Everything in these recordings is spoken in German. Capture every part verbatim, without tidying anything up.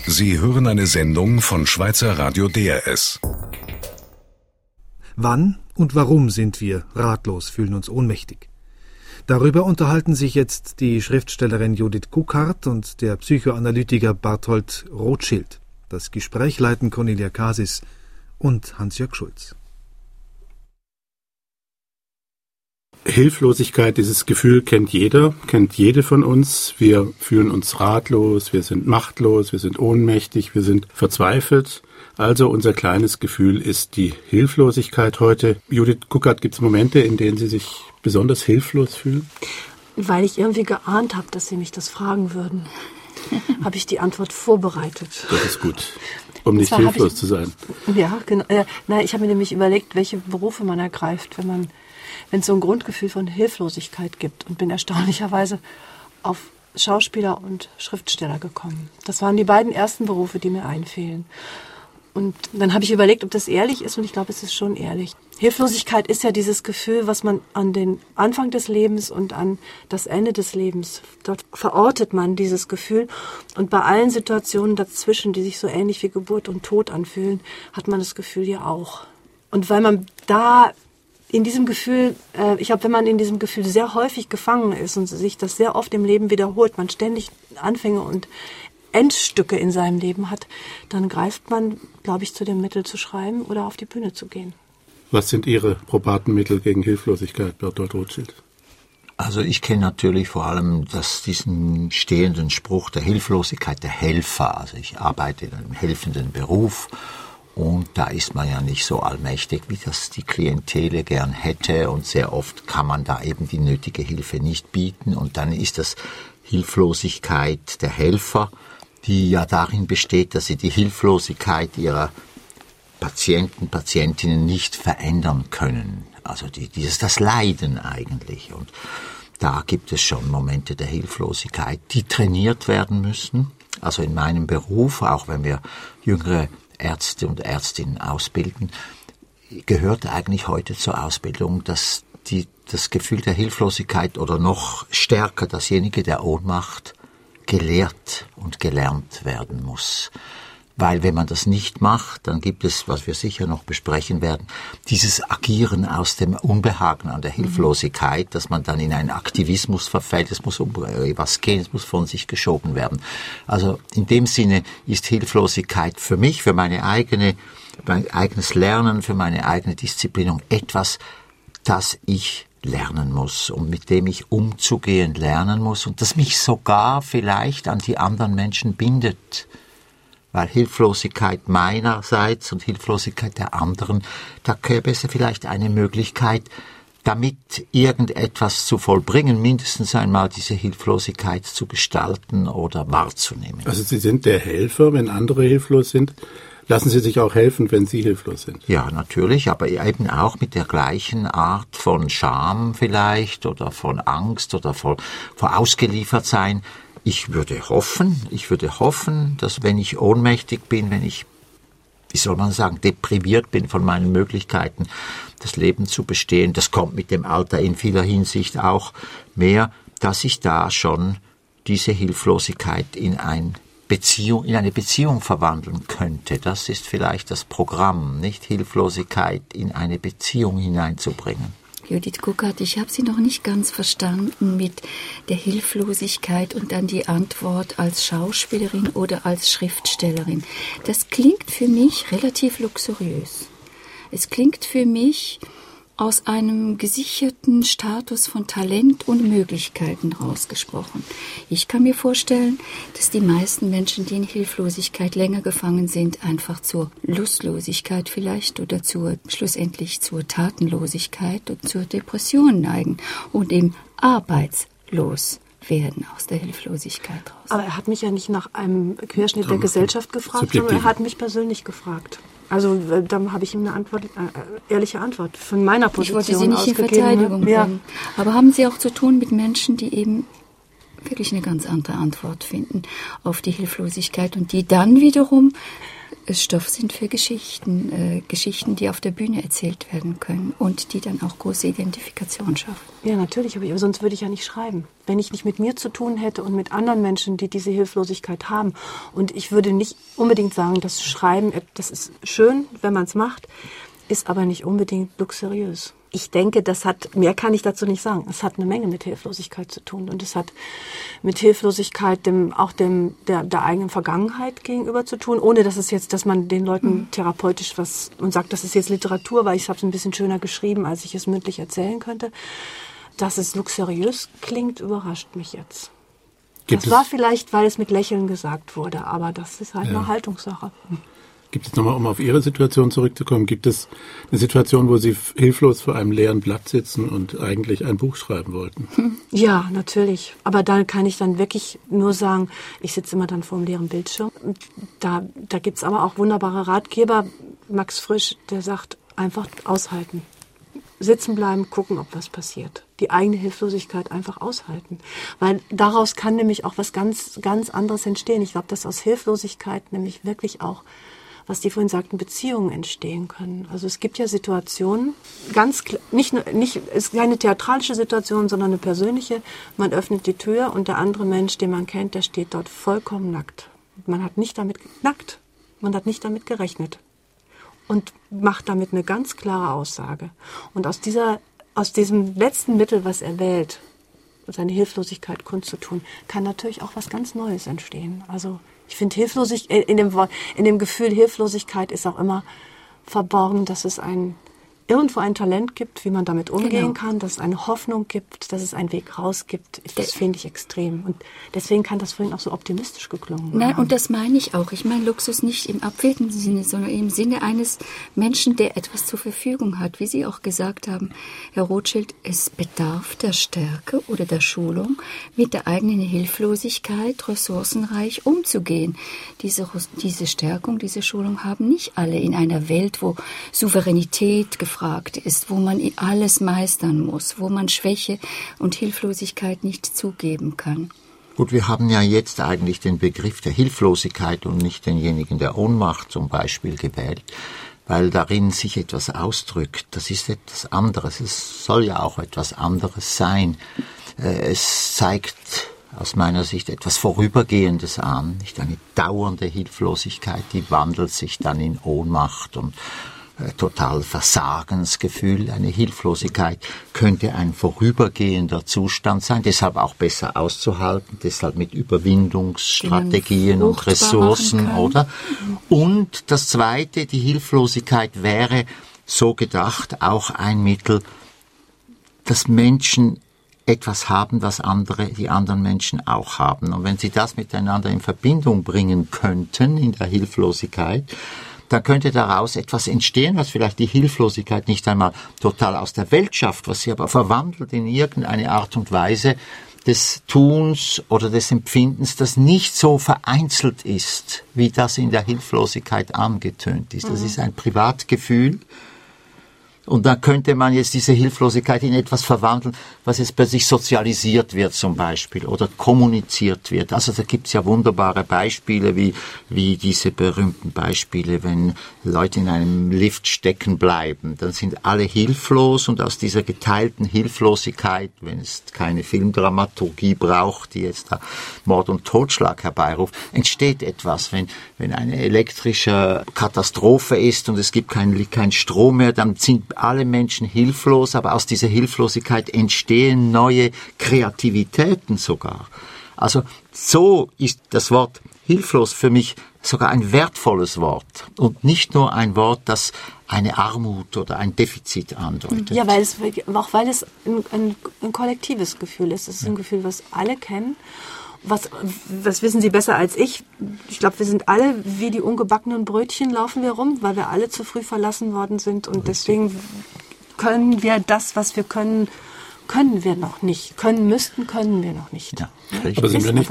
Sie hören eine Sendung von Schweizer Radio D R S. Wann und warum sind wir ratlos, fühlen uns ohnmächtig? Darüber unterhalten sich jetzt die Schriftstellerin Judith Guckhardt und der Psychoanalytiker Barthold Rothschild. Das Gespräch leiten Cornelia Kasis und Hans-Jörg Schulz. Hilflosigkeit, dieses Gefühl kennt jeder, kennt jede von uns. Wir fühlen uns ratlos, wir sind machtlos, wir sind ohnmächtig, wir sind verzweifelt. Also unser kleines Gefühl ist die Hilflosigkeit heute. Judith Guckhardt, gibt es Momente, in denen Sie sich besonders hilflos fühlen? Weil ich irgendwie geahnt habe, dass Sie mich das fragen würden, habe ich die Antwort vorbereitet. Das ist gut, um nicht hilflos ich, zu sein. Ja, genau. Äh, nein, ich habe mir nämlich überlegt, welche Berufe man ergreift, wenn man, wenn es so ein Grundgefühl von Hilflosigkeit gibt, und bin erstaunlicherweise auf Schauspieler und Schriftsteller gekommen. Das waren die beiden ersten Berufe, die mir einfielen. Und dann habe ich überlegt, ob das ehrlich ist, und ich glaube, es ist schon ehrlich. Hilflosigkeit ist ja dieses Gefühl, was man an den Anfang des Lebens und an das Ende des Lebens, dort verortet man dieses Gefühl. Und bei allen Situationen dazwischen, die sich so ähnlich wie Geburt und Tod anfühlen, hat man das Gefühl ja auch. Und weil man da in diesem Gefühl, äh, ich glaube, wenn man in diesem Gefühl sehr häufig gefangen ist und sich das sehr oft im Leben wiederholt, man ständig Anfänge und Endstücke in seinem Leben hat, dann greift man, glaube ich, zu dem Mittel zu schreiben oder auf die Bühne zu gehen. Was sind Ihre probaten Mittel gegen Hilflosigkeit, Barthold Rothschild? Also ich kenne natürlich vor allem das, diesen stehenden Spruch der Hilflosigkeit der Helfer. Also ich arbeite in einem helfenden Beruf und da ist man ja nicht so allmächtig, wie das die Klientele gern hätte, und sehr oft kann man da eben die nötige Hilfe nicht bieten, und dann ist das Hilflosigkeit der Helfer, die ja darin besteht, dass sie die Hilflosigkeit ihrer Patienten, Patientinnen nicht verändern können. Also die, dieses, das Leiden eigentlich. Und da gibt es schon Momente der Hilflosigkeit, die trainiert werden müssen. Also in meinem Beruf, auch wenn wir jüngere Ärzte und Ärztinnen ausbilden, gehört eigentlich heute zur Ausbildung, dass die, das Gefühl der Hilflosigkeit oder noch stärker dasjenige der Ohnmacht gelehrt und gelernt werden muss. Weil wenn man das nicht macht, dann gibt es, was wir sicher noch besprechen werden, dieses Agieren aus dem Unbehagen an der Hilflosigkeit, dass man dann in einen Aktivismus verfällt, es muss um was gehen, es muss von sich geschoben werden. Also in dem Sinne ist Hilflosigkeit für mich, für meine eigene, mein eigenes Lernen, für meine eigene Disziplinierung etwas, das ich lernen muss und mit dem ich umzugehen lernen muss und das mich sogar vielleicht an die anderen Menschen bindet. Weil Hilflosigkeit meinerseits und Hilflosigkeit der anderen, da gäbe es vielleicht eine Möglichkeit, damit irgendetwas zu vollbringen, mindestens einmal diese Hilflosigkeit zu gestalten oder wahrzunehmen. Also Sie sind der Helfer, wenn andere hilflos sind. Lassen Sie sich auch helfen, wenn Sie hilflos sind? Ja, natürlich, aber eben auch mit der gleichen Art von Scham vielleicht oder von Angst oder vor, vor Ausgeliefertsein. Ich würde hoffen, ich würde hoffen, dass wenn ich ohnmächtig bin, wenn ich, wie soll man sagen, deprimiert bin von meinen Möglichkeiten, das Leben zu bestehen, das kommt mit dem Alter in vieler Hinsicht auch mehr, dass ich da schon diese Hilflosigkeit in ein Beziehung, in eine Beziehung verwandeln könnte. Das ist vielleicht das Programm, nicht Hilflosigkeit in eine Beziehung hineinzubringen. Judith Guckhardt, ich habe Sie noch nicht ganz verstanden mit der Hilflosigkeit und dann die Antwort als Schauspielerin oder als Schriftstellerin. Das klingt für mich relativ luxuriös. Es klingt für mich aus einem gesicherten Status von Talent und Möglichkeiten rausgesprochen. Ich kann mir vorstellen, dass die meisten Menschen, die in Hilflosigkeit länger gefangen sind, einfach zur Lustlosigkeit vielleicht oder zur, schlussendlich zur Tatenlosigkeit und zur Depression neigen und eben arbeitslos werden aus der Hilflosigkeit raus. Aber er hat mich ja nicht nach einem Querschnitt der Gesellschaft gefragt, sondern er hat mich persönlich gefragt. Also dann habe ich ihm eine Antwort, äh, ehrliche Antwort von meiner Position Ich wollte Sie nicht in ausgegeben. Verteidigung bringen. Ja. Aber haben Sie auch zu tun mit Menschen, die eben wirklich eine ganz andere Antwort finden auf die Hilflosigkeit und die dann wiederum Stoff sind für Geschichten, äh, Geschichten, die auf der Bühne erzählt werden können und die dann auch große Identifikation schaffen. Ja, natürlich, aber sonst würde ich ja nicht schreiben. Wenn ich nicht mit mir zu tun hätte und mit anderen Menschen, die diese Hilflosigkeit haben. Und ich würde nicht unbedingt sagen, dass Schreiben, das ist schön, wenn man es macht, ist aber nicht unbedingt luxuriös. Ich denke, das hat, mehr kann ich dazu nicht sagen. Es hat eine Menge mit Hilflosigkeit zu tun. Und es hat mit Hilflosigkeit dem, auch dem, der, der eigenen Vergangenheit gegenüber zu tun, ohne dass es jetzt, dass man den Leuten mhm. therapeutisch was und sagt, das ist jetzt Literatur, weil ich habe es ein bisschen schöner geschrieben, als ich es mündlich erzählen könnte. Dass es luxuriös klingt, überrascht mich jetzt. Gibt das war vielleicht, weil es mit Lächeln gesagt wurde, aber das ist halt ja. eine Haltungssache. Gibt es nochmal, um auf Ihre Situation zurückzukommen, gibt es eine Situation, wo Sie hilflos vor einem leeren Blatt sitzen und eigentlich ein Buch schreiben wollten? Ja, natürlich. Aber da kann ich dann wirklich nur sagen, ich sitze immer dann vor einem leeren Bildschirm. Da, da gibt es aber auch wunderbare Ratgeber. Max Frisch, der sagt, einfach aushalten. Sitzen bleiben, gucken, ob was passiert. Die eigene Hilflosigkeit einfach aushalten. Weil daraus kann nämlich auch was ganz, ganz anderes entstehen. Ich glaube, dass aus Hilflosigkeit nämlich wirklich auch, was die vorhin sagten, Beziehungen entstehen können. Also es gibt ja Situationen, ganz klar, nicht, nicht, es ist keine theatralische Situation, sondern eine persönliche. Man öffnet die Tür und der andere Mensch, den man kennt, der steht dort vollkommen nackt. Man hat nicht damit, nackt, man hat nicht damit gerechnet. Und macht damit eine ganz klare Aussage. Und aus dieser, aus diesem letzten Mittel, was er wählt, seine Hilflosigkeit kundzutun, kann natürlich auch was ganz Neues entstehen. Also ich finde hilflosig, in dem, in dem Gefühl Hilflosigkeit ist auch immer verborgen, dass es ein, irgendwo ein Talent gibt, wie man damit umgehen genau. kann, dass es eine Hoffnung gibt, dass es einen Weg raus gibt. Das finde ich extrem. Und deswegen kann das vorhin auch so optimistisch geklungen Nein, haben. und das meine ich auch. Ich meine Luxus nicht im abwertenden Sinne, sondern im Sinne eines Menschen, der etwas zur Verfügung hat. Wie Sie auch gesagt haben, Herr Rothschild, es bedarf der Stärke oder der Schulung, mit der eigenen Hilflosigkeit ressourcenreich umzugehen. Diese, diese Stärkung, diese Schulung haben nicht alle in einer Welt, wo Souveränität gefragt ist, wo man alles meistern muss, wo man Schwäche und Hilflosigkeit nicht zugeben kann. Gut, wir haben ja jetzt eigentlich den Begriff der Hilflosigkeit und nicht denjenigen der Ohnmacht zum Beispiel gewählt, weil darin sich etwas ausdrückt. Das ist etwas anderes. Es soll ja auch etwas anderes sein. Es zeigt aus meiner Sicht etwas Vorübergehendes an, nicht eine dauernde Hilflosigkeit, die wandelt sich dann in Ohnmacht und total Versagensgefühl. Eine Hilflosigkeit könnte ein vorübergehender Zustand sein, deshalb auch besser auszuhalten, deshalb mit Überwindungsstrategien und Ressourcen, oder? Und das Zweite, die Hilflosigkeit wäre so gedacht auch ein Mittel, dass Menschen etwas haben, was andere, die anderen Menschen auch haben. Und wenn sie das miteinander in Verbindung bringen könnten, in der Hilflosigkeit, dann könnte daraus etwas entstehen, was vielleicht die Hilflosigkeit nicht einmal total aus der Welt schafft, was sie aber verwandelt in irgendeine Art und Weise des Tuns oder des Empfindens, das nicht so vereinzelt ist, wie das in der Hilflosigkeit angetönt ist. Das ist ein Privatgefühl. Und da könnte man jetzt diese Hilflosigkeit in etwas verwandeln, was jetzt plötzlich sozialisiert wird zum Beispiel oder kommuniziert wird. Also da gibt's ja wunderbare Beispiele, wie wie diese berühmten Beispiele, wenn Leute in einem Lift stecken bleiben, dann sind alle hilflos und aus dieser geteilten Hilflosigkeit, wenn es keine Filmdramaturgie braucht, die jetzt da Mord und Totschlag herbeiruft, entsteht etwas. Wenn wenn eine elektrische Katastrophe ist und es gibt keinen kein Strom mehr, dann sind alle Menschen hilflos, aber aus dieser Hilflosigkeit entstehen neue Kreativitäten sogar. Also so ist das Wort hilflos für mich sogar ein wertvolles Wort und nicht nur ein Wort, das eine Armut oder ein Defizit andeutet. Ja, weil es, auch weil es ein, ein, ein kollektives Gefühl ist. Es ist ein Gefühl, was alle kennen. Was, was wissen Sie besser als ich? Ich glaube, wir sind alle wie die ungebackenen Brötchen laufen wir rum, weil wir alle zu früh verlassen worden sind und deswegen können wir das, was wir können, können wir noch nicht. Können müssten, können wir noch nicht. Ja, aber sind wir nicht, zu, so.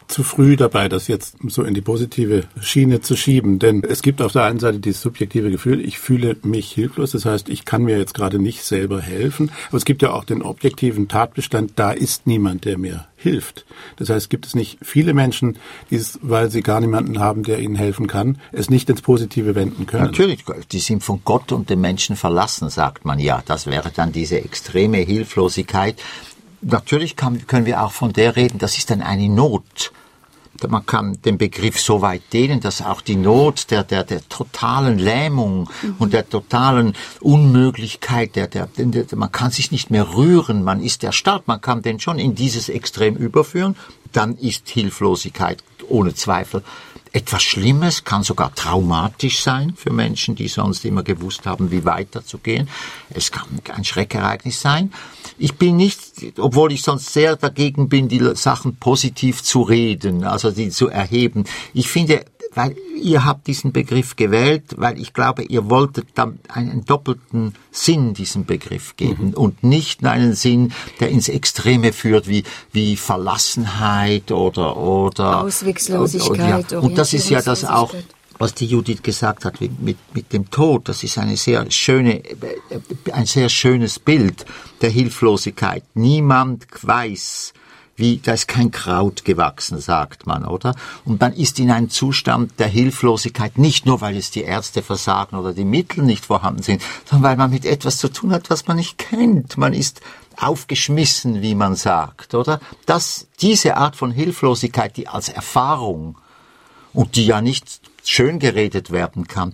zu früh dabei, das jetzt so in die positive Schiene zu schieben. Denn es gibt auf der einen Seite dieses subjektive Gefühl, ich fühle mich hilflos. Das heißt, ich kann mir jetzt gerade nicht selber helfen. Aber es gibt ja auch den objektiven Tatbestand, da ist niemand, der mir hilft. Das heißt, gibt es nicht viele Menschen, die es, weil sie gar niemanden haben, der ihnen helfen kann, es nicht ins Positive wenden können. Natürlich, die sind von Gott und den Menschen verlassen, sagt man ja. Das wäre dann diese extreme Hilflosigkeit. Natürlich kann, können wir auch von der reden, das ist dann eine Not. Man kann den Begriff so weit dehnen, dass auch die Not der, der, der totalen Lähmung mhm. und der totalen Unmöglichkeit, der, der, der, man kann sich nicht mehr rühren, man ist erstarrt, man kann den schon in dieses Extrem überführen, dann ist Hilflosigkeit ohne Zweifel etwas Schlimmes, kann sogar traumatisch sein für Menschen, die sonst immer gewusst haben, wie weiterzugehen. Es kann ein Schreckereignis sein. Ich bin nicht, obwohl ich sonst sehr dagegen bin, die Sachen positiv zu reden, also die zu erheben. Ich finde, weil ihr habt diesen Begriff gewählt, weil ich glaube, ihr wolltet dann einen doppelten Sinn diesem Begriff geben mhm. und nicht einen Sinn, der ins Extreme führt, wie wie Verlassenheit oder oder Ausweglosigkeit. Oder, ja. Und das ist ja das auch, was die Judith gesagt hat mit mit dem Tod. Das ist eine sehr schöne, ein sehr schönes Bild der Hilflosigkeit. Niemand weiß, wie, da ist kein Kraut gewachsen, sagt man, oder? Und man ist in einem Zustand der Hilflosigkeit, nicht nur, weil es die Ärzte versagen oder die Mittel nicht vorhanden sind, sondern weil man mit etwas zu tun hat, was man nicht kennt. Man ist aufgeschmissen, wie man sagt, oder? Das, diese Art von Hilflosigkeit, die als Erfahrung und die ja nicht schön geredet werden kann,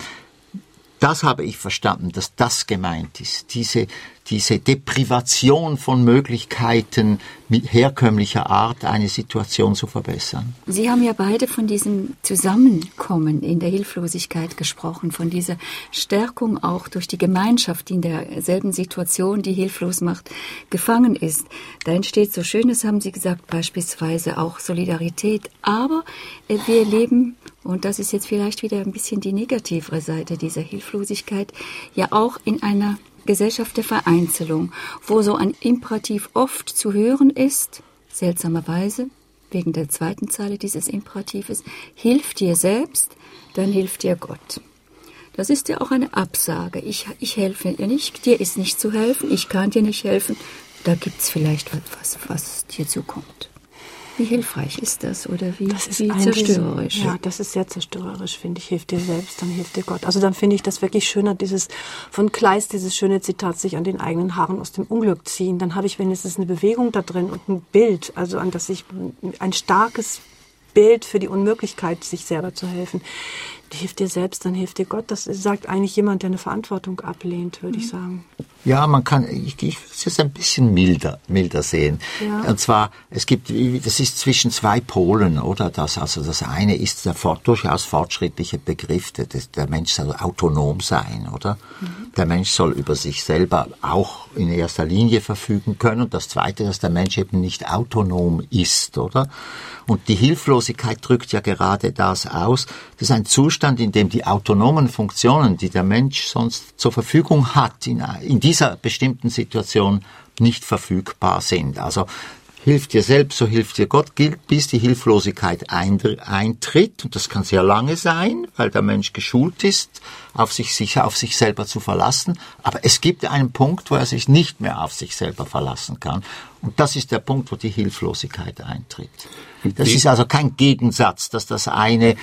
das habe ich verstanden, dass das gemeint ist. Diese, diese Deprivation von Möglichkeiten mit herkömmlicher Art, eine Situation zu verbessern. Sie haben ja beide von diesem Zusammenkommen in der Hilflosigkeit gesprochen, von dieser Stärkung auch durch die Gemeinschaft, die in derselben Situation, die hilflos macht, gefangen ist. Da entsteht so Schönes, haben Sie gesagt, beispielsweise auch Solidarität. Aber äh, wir leben, und das ist jetzt vielleicht wieder ein bisschen die negativere Seite dieser Hilflosigkeit, ja auch in einer Gesellschaft der Vereinzelung, wo so ein Imperativ oft zu hören ist, seltsamerweise, wegen der zweiten Zeile dieses Imperatives, hilf dir selbst, dann hilft dir Gott. Das ist ja auch eine Absage. Ich, ich helfe dir nicht, dir ist nicht zu helfen, ich kann dir nicht helfen. Da gibt es vielleicht was, was dir zukommt. Wie hilfreich ist das oder wie, das ist wie zerstörerisch? Ja, das ist sehr zerstörerisch, finde ich. Hilf dir selbst, dann hilft dir Gott. Also dann finde ich das wirklich schöner, dieses von Kleist, dieses schöne Zitat, sich an den eigenen Haaren aus dem Unglück ziehen. Dann habe ich wenigstens eine Bewegung da drin und ein Bild, also an das ich ein starkes Bild für die Unmöglichkeit, sich selber zu helfen. Hilf dir selbst, dann hilft dir Gott. Das sagt eigentlich jemand, der eine Verantwortung ablehnt, würde mhm. ich sagen. Ja, man kann, ich, ich würde es jetzt ein bisschen milder, milder sehen. Ja. Und zwar, es gibt, das ist zwischen zwei Polen, oder? Das, also das eine ist der fort, durchaus fortschrittliche Begriff, der, der Mensch soll autonom sein, oder? Mhm. Der Mensch soll über sich selber auch in erster Linie verfügen können. Und das zweite, dass der Mensch eben nicht autonom ist, oder? Und die Hilflosigkeit drückt ja gerade das aus. Das ist ein Zustand, in dem die autonomen Funktionen, die der Mensch sonst zur Verfügung hat, in, in dieser bestimmten Situation nicht verfügbar sind. Also hilf dir selbst, so hilft dir Gott, gilt, bis die Hilflosigkeit eintritt. Und das kann sehr lange sein, weil der Mensch geschult ist, auf sich, sich, auf sich selber zu verlassen. Aber es gibt einen Punkt, wo er sich nicht mehr auf sich selber verlassen kann. Und das ist der Punkt, wo die Hilflosigkeit eintritt. Das ist also kein Gegensatz, dass das eine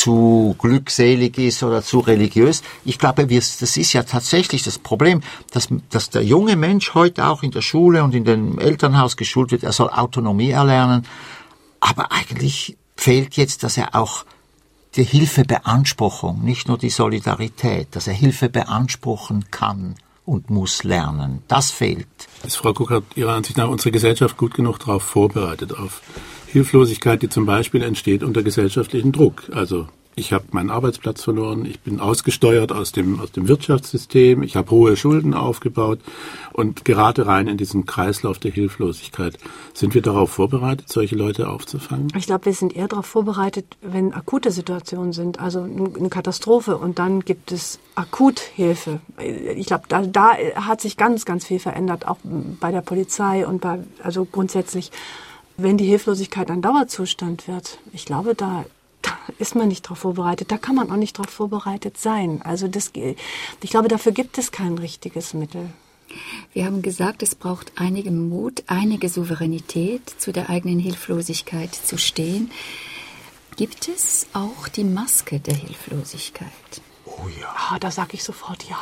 zu glückselig ist oder zu religiös. Ich glaube, wir, das ist ja tatsächlich das Problem, dass, dass der junge Mensch heute auch in der Schule und in dem Elternhaus geschult wird. Er soll Autonomie erlernen. Aber eigentlich fehlt jetzt, dass er auch die Hilfebeanspruchung, nicht nur die Solidarität, dass er Hilfe beanspruchen kann und muss lernen. Das fehlt. Ist Frau Kuckert Ihrer Ansicht nach unsere Gesellschaft gut genug darauf vorbereitet, auf Hilflosigkeit, die zum Beispiel entsteht unter gesellschaftlichem Druck? Also ich habe meinen Arbeitsplatz verloren, ich bin ausgesteuert aus dem, aus dem Wirtschaftssystem, ich habe hohe Schulden aufgebaut und gerate rein in diesen Kreislauf der Hilflosigkeit. Sind wir darauf vorbereitet, solche Leute aufzufangen? Ich glaube, wir sind eher darauf vorbereitet, wenn akute Situationen sind, also eine Katastrophe und dann gibt es Akuthilfe. Ich glaube, da, da hat sich ganz, ganz viel verändert, auch bei der Polizei und bei, also grundsätzlich. wenn die Hilflosigkeit ein Dauerzustand wird, ich glaube, da, da ist man nicht darauf vorbereitet. Da kann man auch nicht darauf vorbereitet sein. Also das, ich glaube, dafür gibt es kein richtiges Mittel. Wir haben gesagt, es braucht einigen Mut, einige Souveränität, zu der eigenen Hilflosigkeit zu stehen. Gibt es auch die Maske der Hilflosigkeit? Oh ja. Ah, da sage ich sofort ja.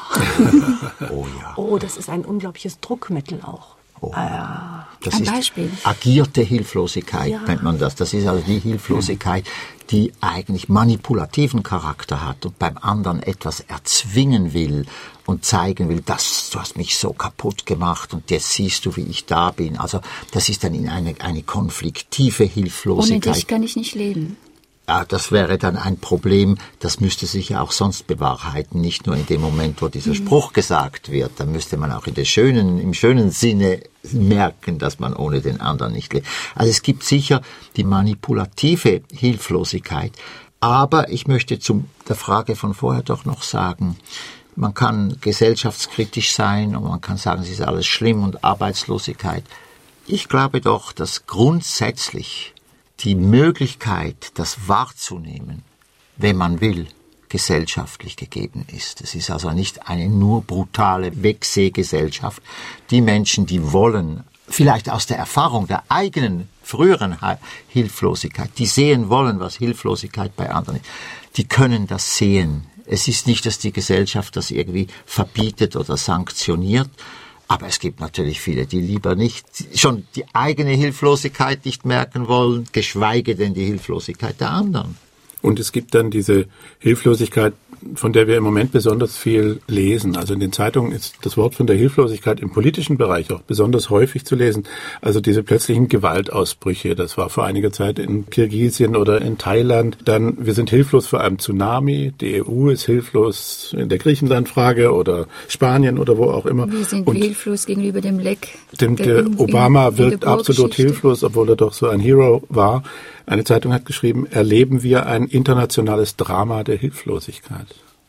Oh ja. Oh, das ist ein unglaubliches Druckmittel auch. Oh. Ah, Das Ein ist Beispiel. agierte Hilflosigkeit, Ja. nennt man das. Das ist also die Hilflosigkeit, die eigentlich manipulativen Charakter hat und beim anderen etwas erzwingen will und zeigen will, dass du hast mich so kaputt gemacht und jetzt siehst du, wie ich da bin. Also das ist dann in eine, eine konfliktive Ohne Hilflosigkeit. dich kann ich nicht leben. Ja, das wäre dann ein Problem, das müsste sich ja auch sonst bewahrheiten, nicht nur in dem Moment, wo dieser Spruch gesagt wird. Da müsste man auch in der schönen, im schönen Sinne merken, dass man ohne den anderen nicht lebt. Also es gibt sicher die manipulative Hilflosigkeit. Aber ich möchte zu der Frage von vorher doch noch sagen, man kann gesellschaftskritisch sein und man kann sagen, es ist alles schlimm und Arbeitslosigkeit. Ich glaube doch, dass grundsätzlich die Möglichkeit, das wahrzunehmen, wenn man will, gesellschaftlich gegeben ist. Es ist also nicht eine nur brutale Wegsehgesellschaft. Die Menschen, die wollen, vielleicht aus der Erfahrung der eigenen früheren Hilflosigkeit, die sehen wollen, was Hilflosigkeit bei anderen ist, die können das sehen. Es ist nicht, dass die Gesellschaft das irgendwie verbietet oder sanktioniert, aber es gibt natürlich viele, die lieber nicht, schon die eigene Hilflosigkeit nicht merken wollen, geschweige denn die Hilflosigkeit der anderen. Und es gibt dann diese Hilflosigkeit, von der wir im Moment besonders viel lesen. Also in den Zeitungen ist das Wort von der Hilflosigkeit im politischen Bereich auch besonders häufig zu lesen. Also diese plötzlichen Gewaltausbrüche, das war vor einiger Zeit in Kirgisien oder in Thailand. Dann, wir sind hilflos vor einem Tsunami, die E U ist hilflos in der Griechenland-Frage oder Spanien oder wo auch immer. Wir sind Und hilflos gegenüber dem Leck. dem, der der in- Obama in- in wirkt der absolut Bohrgeschichte. hilflos, obwohl er doch so ein Hero war. Eine Zeitung hat geschrieben, erleben wir ein internationales Drama der Hilflosigkeit.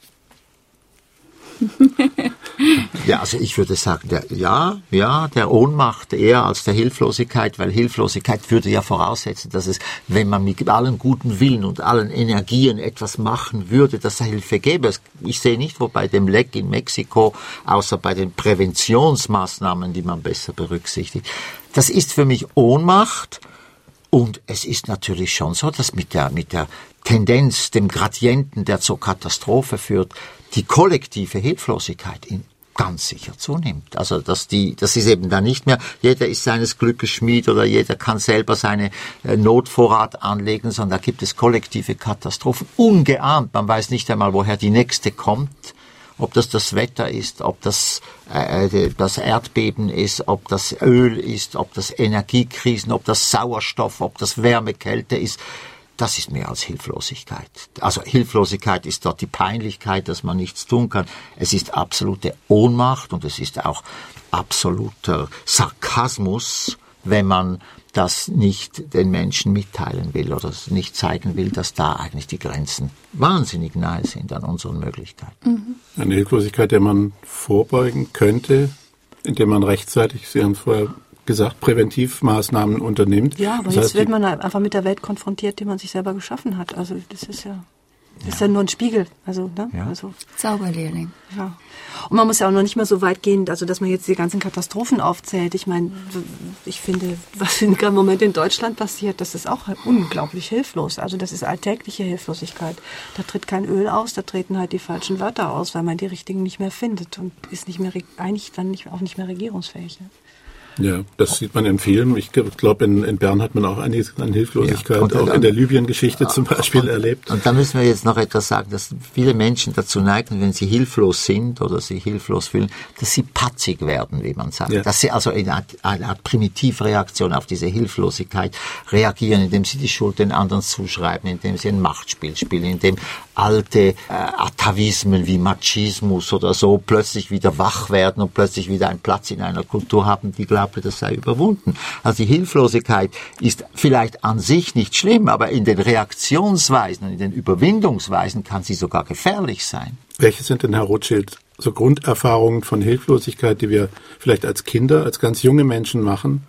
Ja, also ich würde sagen, der, ja, ja, der Ohnmacht eher als der Hilflosigkeit, weil Hilflosigkeit würde ja voraussetzen, dass es, wenn man mit allem guten Willen und allen Energien etwas machen würde, dass es Hilfe gäbe. Ich sehe nicht, wo bei dem Leck in Mexiko, außer bei den Präventionsmaßnahmen, die man besser berücksichtigt. Das ist für mich Ohnmacht. Und es ist natürlich schon so, dass mit der, mit der Tendenz, dem Gradienten, der zur Katastrophe führt, die kollektive Hilflosigkeit in ganz sicher zunimmt. Also, dass die, das ist eben dann nicht mehr, jeder ist seines Glückes Schmied oder jeder kann selber seine äh, Notvorrat anlegen, sondern da gibt es kollektive Katastrophen. Ungeahnt. Man weiß nicht einmal, woher die nächste kommt. Ob das das Wetter ist, ob das äh, das Erdbeben ist, ob das Öl ist, ob das Energiekrisen, ob das Sauerstoff, ob das Wärme, Kälte ist. Das ist mehr als Hilflosigkeit. Also Hilflosigkeit ist dort die Peinlichkeit, dass man nichts tun kann. Es ist absolute Ohnmacht und es ist auch absoluter Sarkasmus, wenn man das nicht den Menschen mitteilen will oder nicht zeigen will, dass da eigentlich die Grenzen wahnsinnig nahe sind an unseren Möglichkeiten. Eine Hilflosigkeit, der man vorbeugen könnte, indem man rechtzeitig, Sie haben vorher gesagt, Präventivmaßnahmen unternimmt. Ja, aber Das jetzt heißt, wird die- man einfach mit der Welt konfrontiert, die man sich selber geschaffen hat. Also das ist ja, das ist ja nur ein Spiegel. Also, ne? Ja. Also, Zauberlehrling. ja. Und man muss ja auch noch nicht mehr so weit gehen, also dass man jetzt die ganzen Katastrophen aufzählt. Ich meine, ich finde, was im Moment in Deutschland passiert, das ist auch unglaublich hilflos. Also das ist alltägliche Hilflosigkeit. Da tritt kein Öl aus, da treten halt die falschen Wörter aus, weil man die richtigen nicht mehr findet und ist nicht mehr eigentlich dann nicht, auch nicht mehr regierungsfähig. Ne? Ja, das sieht man in Filmen. Ich glaube, in, in Bern hat man auch einiges an Hilflosigkeit, Ja, und auch dann- in der Libyen-Geschichte zum Beispiel und, erlebt. Und da müssen wir jetzt noch etwas sagen, dass viele Menschen dazu neigen, wenn sie hilflos sind oder sich hilflos fühlen, dass sie patzig werden, wie man sagt. Ja. Dass sie also in einer Art, eine Art Primitivreaktion auf diese Hilflosigkeit reagieren, indem sie die Schuld den anderen zuschreiben, indem sie ein Machtspiel spielen, indem alte äh, Atavismen wie Machismus oder so plötzlich wieder wach werden und plötzlich wieder einen Platz in einer Kultur haben, die glaubt, das sei überwunden. Also die Hilflosigkeit ist vielleicht an sich nicht schlimm, aber in den Reaktionsweisen und in den Überwindungsweisen kann sie sogar gefährlich sein. Welche sind denn, Herr Rothschild, so Grunderfahrungen von Hilflosigkeit, die wir vielleicht als Kinder, als ganz junge Menschen machen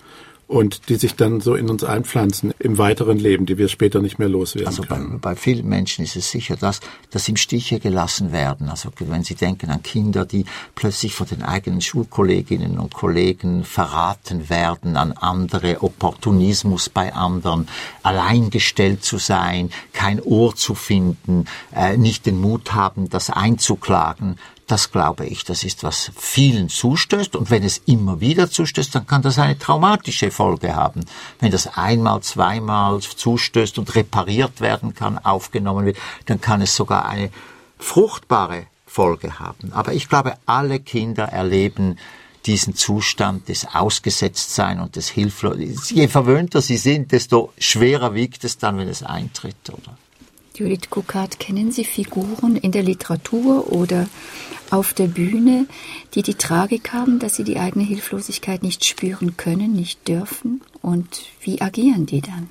und die sich dann so in uns einpflanzen im weiteren Leben, die wir später nicht mehr loswerden also können. Also bei, bei vielen Menschen ist es sicher das, dass sie im Stiche gelassen werden. Also wenn sie denken an Kinder, die plötzlich von den eigenen Schulkolleginnen und Kollegen verraten werden, an andere, Opportunismus bei anderen, alleingestellt zu sein, kein Ohr zu finden, äh, nicht den Mut haben, das einzuklagen. Das glaube ich, das ist, was vielen zustößt. Und wenn es immer wieder zustößt, dann kann das eine traumatische Folge haben. Wenn das einmal, zweimal zustößt und repariert werden kann, aufgenommen wird, dann kann es sogar eine fruchtbare Folge haben. Aber ich glaube, alle Kinder erleben diesen Zustand des Ausgesetztseins und des Hilflosen. Je verwöhnter sie sind, desto schwerer wiegt es dann, wenn es eintritt, oder? Judith Guckhardt, kennen Sie Figuren in der Literatur oder auf der Bühne, die die Tragik haben, dass sie die eigene Hilflosigkeit nicht spüren können, nicht dürfen? Und wie agieren die dann?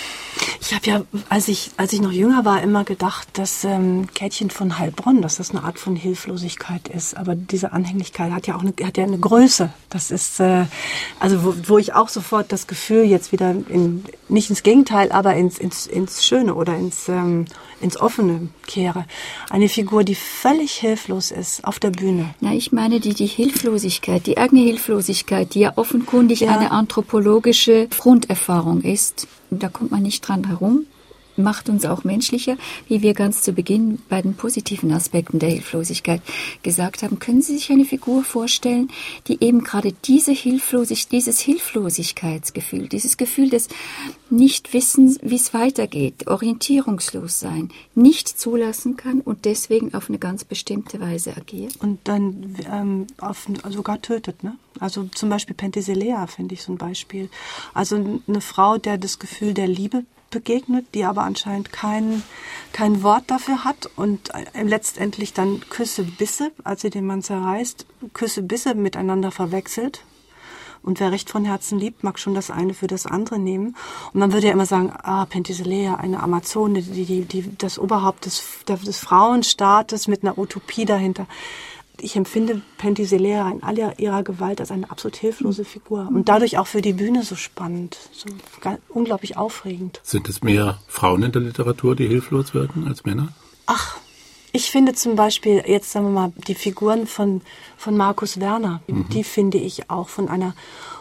Ich habe ja, als ich, als ich noch jünger war, immer gedacht, dass ähm, Käthchen von Heilbronn, dass das eine Art von Hilflosigkeit ist. Aber diese Anhänglichkeit hat ja auch eine, hat ja eine Größe. Das ist, äh, also wo, wo ich auch sofort das Gefühl jetzt wieder, in, nicht ins Gegenteil, aber ins, ins, ins Schöne oder ins, ähm, ins Offene kehre. Eine Figur, die völlig hilflos ist auf der Bühne. Na, ich meine die, die Hilflosigkeit, die eigene Hilflosigkeit, die ja offenkundig ja. eine anthropologische Grunderfahrung ist. Da kommt man nicht dran herum, macht uns auch menschlicher, wie wir ganz zu Beginn bei den positiven Aspekten der Hilflosigkeit gesagt haben. Können Sie sich eine Figur vorstellen, die eben gerade diese Hilflosig, dieses Hilflosigkeitsgefühl, dieses Gefühl des Nichtwissens, wie es weitergeht, orientierungslos sein, nicht zulassen kann und deswegen auf eine ganz bestimmte Weise agiert? Und dann ähm, auf, sogar tötet, ne? Also zum Beispiel Penthesilea finde ich so ein Beispiel. Also eine Frau, der das Gefühl der Liebe begegnet, die aber anscheinend kein, kein Wort dafür hat und letztendlich dann Küsse, Bisse, als sie den Mann zerreißt, Küsse, Bisse miteinander verwechselt. Und wer recht von Herzen liebt, mag schon das eine für das andere nehmen. Und man würde ja immer sagen, ah, Penthesilea, eine Amazone, die, die, die, das Oberhaupt des, des Frauenstaates mit einer Utopie dahinter. Ich empfinde Penthesilea in aller ihrer Gewalt als eine absolut hilflose Figur. Und dadurch auch für die Bühne so spannend, so unglaublich aufregend. Sind es mehr Frauen in der Literatur, die hilflos werden, als Männer? Ach, ich finde zum Beispiel, jetzt sagen wir mal, die Figuren von, von Markus Werner, mhm. die finde ich auch von einer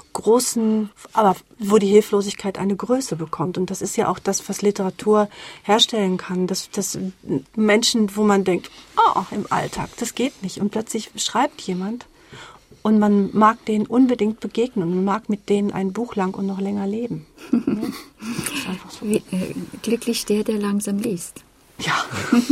großen, aber wo die Hilflosigkeit eine Größe bekommt. Und das ist ja auch das, was Literatur herstellen kann. Dass, dass Menschen, wo man denkt, oh, im Alltag, das geht nicht. Und plötzlich schreibt jemand und man mag denen unbedingt begegnen und man mag mit denen ein Buch lang und noch länger leben. Ja? Das ist einfach so. Wie, äh, glücklich der, der langsam liest. Ja.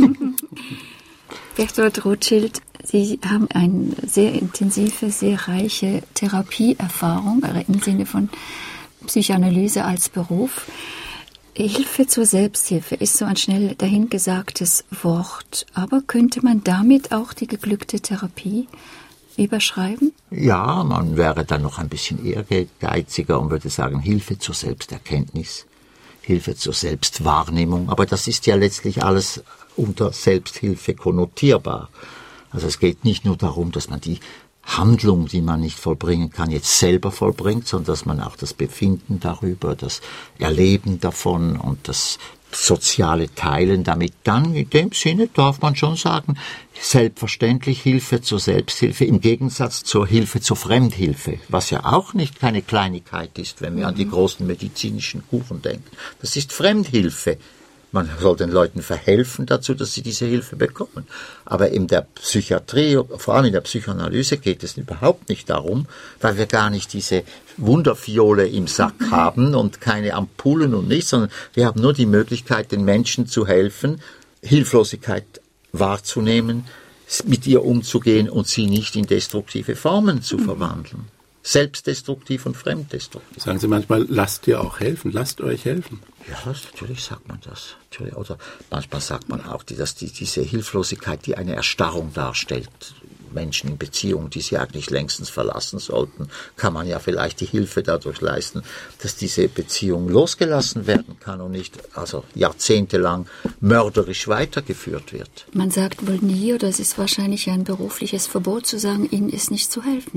Bertolt Rothschild, Sie haben eine sehr intensive, sehr reiche Therapieerfahrung im Sinne von Psychoanalyse als Beruf. Hilfe zur Selbsthilfe ist so ein schnell dahingesagtes Wort, aber könnte man damit auch die geglückte Therapie überschreiben? Ja, man wäre dann noch ein bisschen ehrgeiziger und würde sagen, Hilfe zur Selbsterkenntnis, Hilfe zur Selbstwahrnehmung, aber das ist ja letztlich alles unter Selbsthilfe konnotierbar. Also es geht nicht nur darum, dass man die Handlung, die man nicht vollbringen kann, jetzt selber vollbringt, sondern dass man auch das Befinden darüber, das Erleben davon und das soziale Teilen damit dann, in dem Sinne darf man schon sagen, selbstverständlich Hilfe zur Selbsthilfe im Gegensatz zur Hilfe zur Fremdhilfe, was ja auch nicht keine Kleinigkeit ist, wenn wir mhm. an die großen medizinischen Kuren denken. Das ist Fremdhilfe. Man soll den Leuten verhelfen dazu, dass sie diese Hilfe bekommen. Aber in der Psychiatrie, vor allem in der Psychoanalyse, geht es überhaupt nicht darum, weil wir gar nicht diese Wunderfiole im Sack haben und keine Ampullen und nichts, sondern wir haben nur die Möglichkeit, den Menschen zu helfen, Hilflosigkeit wahrzunehmen, mit ihr umzugehen und sie nicht in destruktive Formen zu verwandeln. Selbstdestruktiv und fremddestruktiv. Sagen Sie manchmal, lasst ihr auch helfen, lasst euch helfen. Ja, natürlich sagt man das. Natürlich. Oder manchmal sagt man auch, dass die, diese Hilflosigkeit, die eine Erstarrung darstellt, Menschen in Beziehungen, die sie eigentlich längstens verlassen sollten, kann man ja vielleicht die Hilfe dadurch leisten, dass diese Beziehung losgelassen werden kann und nicht also jahrzehntelang mörderisch weitergeführt wird. Man sagt wohl nie, oder es ist wahrscheinlich ein berufliches Verbot zu sagen, ihnen ist nicht zu helfen.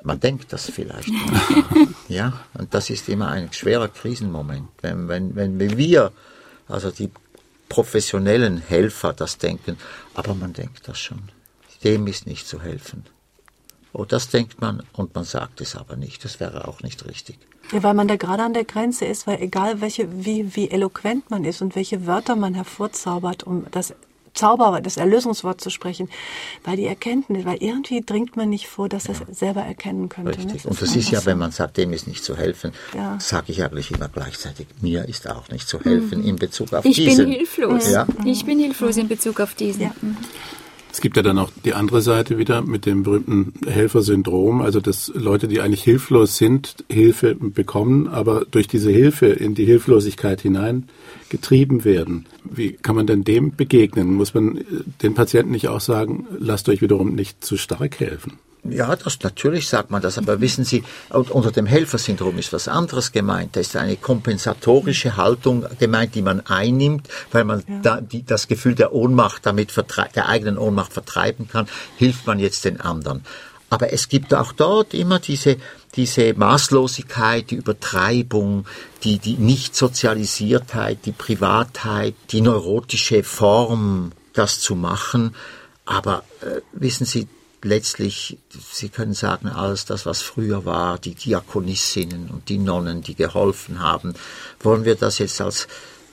Man denkt das vielleicht. Ja, und das ist immer ein schwerer Krisenmoment. Wenn, wenn, wenn wir, also die professionellen Helfer, das denken, aber man denkt das schon. Dem ist nicht zu helfen. Oh, das denkt man und man sagt es aber nicht. Das wäre auch nicht richtig. Ja, weil man da gerade an der Grenze ist, weil egal welche, wie, wie eloquent man ist und welche Wörter man hervorzaubert, um das Zauber, das Erlösungswort zu sprechen, weil die Erkenntnis, weil irgendwie dringt man nicht vor, dass er es selber erkennen könnte. Richtig. Ne? Das und das ist ja, so. Wenn man sagt, dem ist nicht zu helfen, ja. sage ich eigentlich immer gleichzeitig, mir ist auch nicht zu helfen mhm. in Bezug auf ich diesen. Ich bin hilflos. Ja? Ich bin hilflos in Bezug auf diesen. Ja. Mhm. Es gibt ja dann auch die andere Seite wieder mit dem berühmten Helfersyndrom, also dass Leute, die eigentlich hilflos sind, Hilfe bekommen, aber durch diese Hilfe in die Hilflosigkeit hinein getrieben werden. Wie kann man denn dem begegnen? Muss man den Patienten nicht auch sagen, lasst euch wiederum nicht zu stark helfen? Ja, das natürlich sagt man das, aber wissen Sie, unter dem Helfersyndrom ist was anderes gemeint. Da ist eine kompensatorische Haltung gemeint, die man einnimmt, weil man ja. da, die, das Gefühl der Ohnmacht damit vertrei- der eigenen Ohnmacht vertreiben kann, hilft man jetzt den anderen. Aber es gibt auch dort immer diese, diese Maßlosigkeit, die Übertreibung, die, die Nicht-Sozialisiertheit, die Privatheit, die neurotische Form, das zu machen. Aber äh, wissen Sie, letztlich, Sie können sagen, alles das, was früher war, die Diakonissinnen und die Nonnen, die geholfen haben, wollen wir das jetzt als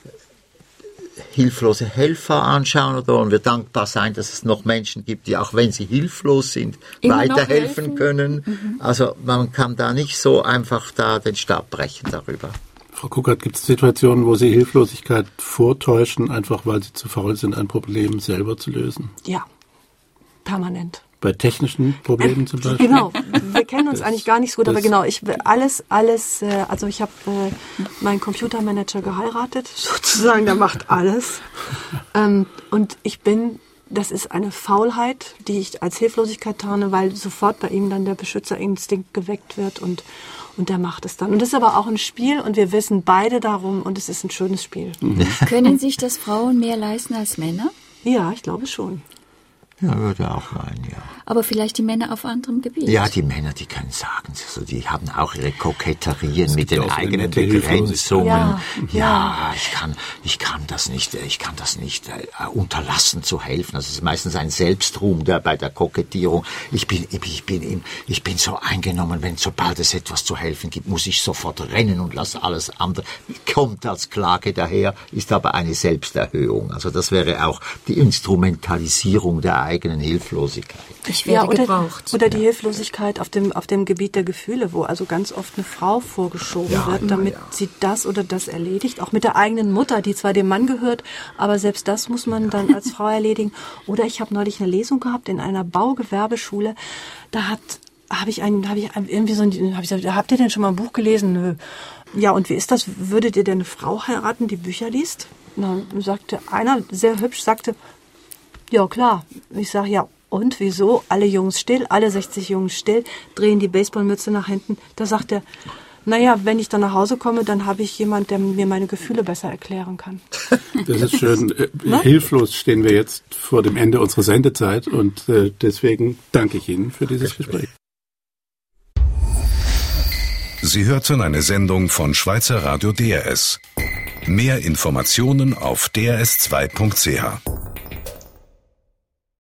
hilflose Helfer anschauen oder wollen wir dankbar sein, dass es noch Menschen gibt, die auch wenn sie hilflos sind, immer weiterhelfen können? Mhm. Also man kann da nicht so einfach da den Stab brechen darüber. Frau Kuckert, gibt es Situationen, wo Sie Hilflosigkeit vortäuschen, einfach weil Sie zu faul sind, ein Problem selber zu lösen? Ja, permanent. Bei technischen Problemen zum Beispiel? Genau, wir kennen uns das, eigentlich gar nicht so gut, aber genau, ich alles, alles, äh, also ich habe äh, meinen Computermanager geheiratet, sozusagen, der macht alles. Ähm, und ich bin, das ist eine Faulheit, die ich als Hilflosigkeit tarne, weil sofort bei ihm dann der Beschützerinstinkt geweckt wird und, und der macht es dann. Und das ist aber auch ein Spiel und wir wissen beide darum und es ist ein schönes Spiel. Mhm. Können sich das Frauen mehr leisten als Männer? Ja, ich glaube schon. Ja, würde auch meinen, ja. Aber vielleicht die Männer auf anderem Gebiet. Ja, die Männer, die können sagen, also die haben auch ihre Koketterien mit den eigenen Begrenzungen. Ja, ja, ja, ich kann, ich kann das nicht, ich kann das nicht äh, unterlassen zu helfen. Das ist meistens ein Selbstruhm der bei der Kokettierung. Ich bin, ich bin, ich bin so eingenommen, wenn sobald es etwas zu helfen gibt, muss ich sofort rennen und lasse alles andere. Kommt als Klage daher, ist aber eine Selbsterhöhung. Also das wäre auch die Instrumentalisierung der eigenen Hilflosigkeit. Ich werde ja, oder, gebraucht. Oder die Hilflosigkeit auf dem, auf dem Gebiet der Gefühle, wo also ganz oft eine Frau vorgeschoben ja, wird, damit ja. sie das oder das erledigt. Auch mit der eigenen Mutter, die zwar dem Mann gehört, aber selbst das muss man dann als Frau erledigen. Oder ich habe neulich eine Lesung gehabt in einer Baugewerbeschule. Da hat habe ich einen, habe ich irgendwie so ein, hab ich gesagt, habt ihr denn schon mal ein Buch gelesen? Nö. Ja, und wie ist das? Würdet ihr denn eine Frau heiraten, die Bücher liest? Na, sagte einer, sehr hübsch, sagte, ja klar. Ich sage, ja, und wieso? Alle Jungs still, alle sechzig Jungs still, drehen die Baseballmütze nach hinten. Da sagt er, naja, wenn ich dann nach Hause komme, dann habe ich jemand, der mir meine Gefühle besser erklären kann. Das ist schön. Ne? Hilflos stehen wir jetzt vor dem Ende unserer Sendezeit und äh, deswegen danke ich Ihnen für dieses Gespräch. Sie hörten eine Sendung von Schweizer Radio D R S. Mehr Informationen auf d r s zwei punkt c h.